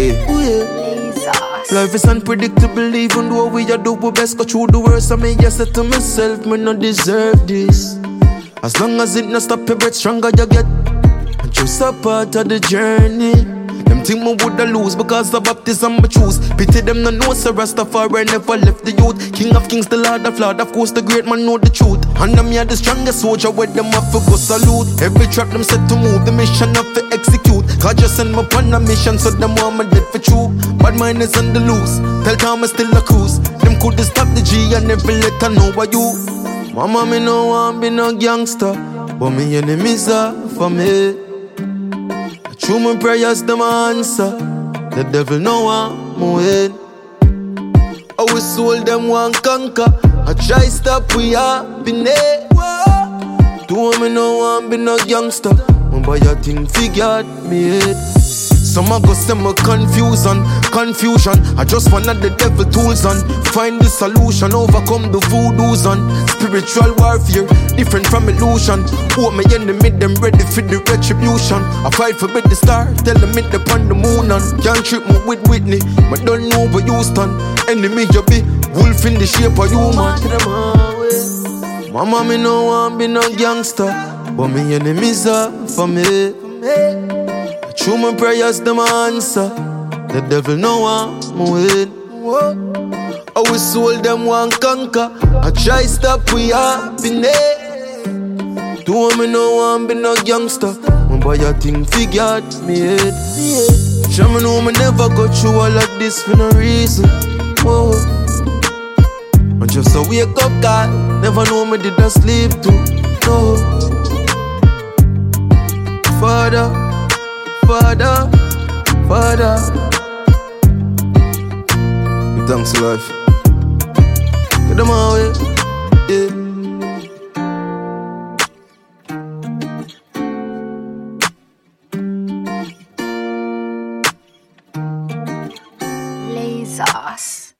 way. Life is unpredictable, even though we are do our best. Go through the worst, I mean, yes, I said to myself, me not deserve this. As long as it not stop your breath, stronger you get. And just a part of the journey. Them think me woulda lose because the baptism I choose. Pity them no know, so Rastafari never left the youth. King of kings, the Lord of course the great man know the truth. And I'm here the strongest soldier where them have to go salute. Every trap them set to move, the mission have to execute. God just send me upon a mission, so them want me dead for true. Bad mind is on the loose, tell Thomas still a cruise. Them could stop the G and never let her know about you. Mama, me no want be no gangster, but me enemies are for me. Through my prayers, them answer. The devil know I'm win. Our soul, them want conquer. I try stop, we happiness. Do me no want be no gangster. My boy, I think figured me head. Some a go send me confusion. I just wanna the devil tools and find the solution, overcome the voodoos and spiritual warfare, different from illusion. Hope me enemy them ready for the retribution. I fight for the star, tell them it upon the moon and can't trip me with Whitney, but don't know over Houston. Enemy you be wolf in the shape of human. Mama, me no want be no gangster, but me enemies are for me. Through my prayers, them answer. The devil know I'm win. Our soul, them want conquer. I try stop, we happiness. Do me no want be no gangster. My boy, I think figured me head. Show me know me never go through all of this for no reason. Whoa. I'm just a wake up guy. Never know me did I sleep too. No. Father, thanks to life. Get them away, yeah. Lasers.